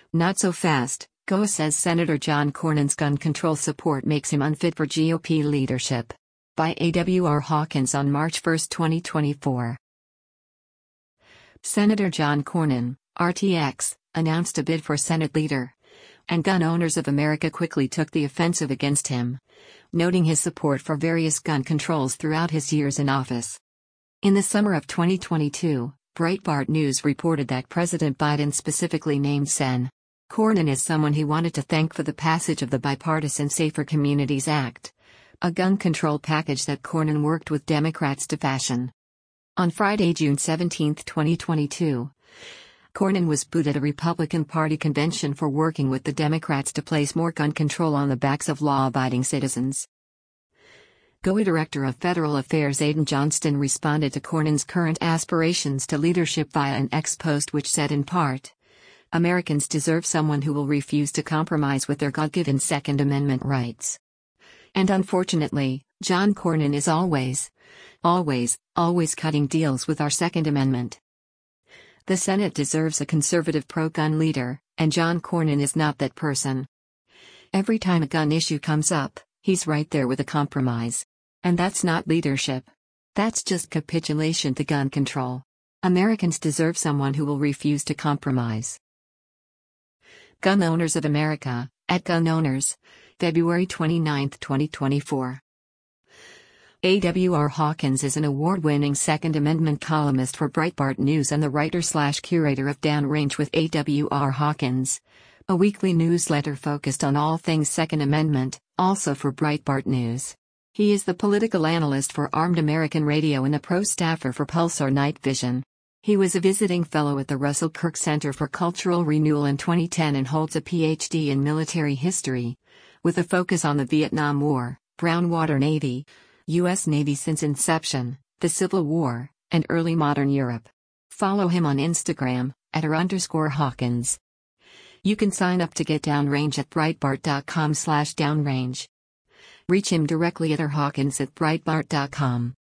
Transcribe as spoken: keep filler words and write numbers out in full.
Not so fast. G O says Senator John Cornyn's gun control support makes him unfit for G O P leadership. By A W R Hawkins on March first, twenty twenty-four. Senator John Cornyn, R T X, announced a bid for Senate leader. And Gun Owners of America quickly took the offensive against him, noting his support for various gun controls throughout his years in office. In the summer of twenty twenty-two, Breitbart News reported that President Biden specifically named Sen. Cornyn as someone he wanted to thank for the passage of the bipartisan Safer Communities Act, a gun control package that Cornyn worked with Democrats to fashion. On Friday, June seventeenth, twenty twenty-two, Cornyn was booed at a Republican Party convention for working with the Democrats to place more gun control on the backs of law-abiding citizens. G O A Director of Federal Affairs Aidan Johnston responded to Cornyn's current aspirations to leadership via an X post which said in part, "Americans deserve someone who will refuse to compromise with their God-given Second Amendment rights." And unfortunately, John Cornyn is always, always, always cutting deals with our Second Amendment. The Senate deserves a conservative pro-gun leader, and John Cornyn is not that person. Every time a gun issue comes up, he's right there with a compromise. And that's not leadership. That's just capitulation to gun control. Americans deserve someone who will refuse to compromise. Gun Owners of America, at Gun Owners, February twenty-ninth, twenty twenty-four. A W R Hawkins is an award-winning Second Amendment columnist for Breitbart News and the writer-slash-curator of Downrange with A W R Hawkins, a weekly newsletter focused on all things Second Amendment, also for Breitbart News. He is the political analyst for Armed American Radio and a pro staffer for Pulsar Night Vision. He was a visiting fellow at the Russell Kirk Center for Cultural Renewal in twenty ten and holds a P H D in military history, with a focus on the Vietnam War, Brown Water Navy, U S Navy since inception, the Civil War, and early modern Europe. Follow him on Instagram, at r underscore Hawkins. You can sign up to get Downrange at breitbart dot com slash downrange. Reach him directly at r hawkins at breitbart dot com.